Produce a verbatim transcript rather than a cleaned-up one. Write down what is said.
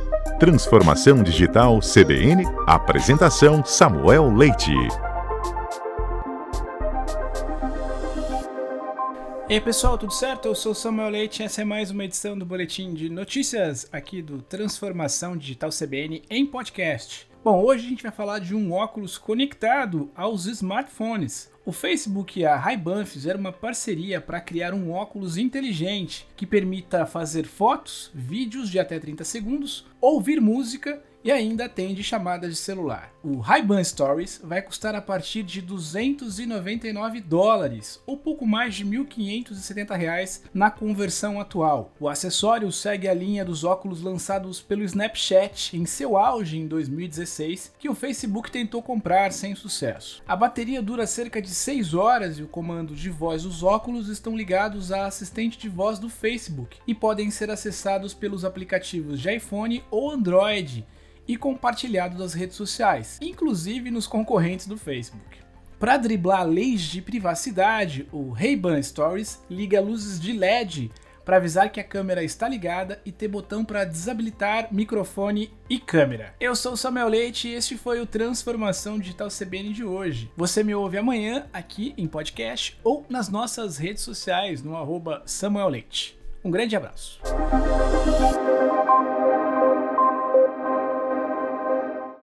Transformação Digital C B N. Apresentação Samuel Leite. E aí pessoal, tudo certo? Eu sou o Samuel Leite e essa é mais uma edição do Boletim de Notícias aqui do Transformação Digital C B N em podcast. Bom, hoje a gente vai falar de um óculos conectado aos smartphones. O Facebook e a Ray-Ban fizeram uma parceria para criar um óculos inteligente que permita fazer fotos, vídeos de até trinta segundos, ouvir música e ainda atende chamadas de celular. O Ray-Ban Stories vai custar a partir de duzentos e noventa e nove dólares, ou pouco mais de mil quinhentos e setenta reais na conversão atual. O acessório segue a linha dos óculos lançados pelo Snapchat em seu auge em dois mil e dezesseis, que o Facebook tentou comprar sem sucesso. A bateria dura cerca de seis horas e o comando de voz dos óculos estão ligados à assistente de voz do Facebook e podem ser acessados pelos aplicativos de iPhone ou Android e compartilhado das redes sociais, inclusive nos concorrentes do Facebook. Para driblar leis de privacidade, o Ray-Ban Stories liga luzes de L E D para avisar que a câmera está ligada e ter botão para desabilitar microfone e câmera. Eu sou o Samuel Leite e este foi o Transformação Digital C B N de hoje. Você me ouve amanhã aqui em podcast ou nas nossas redes sociais no arroba Samuel Leite. Um grande abraço.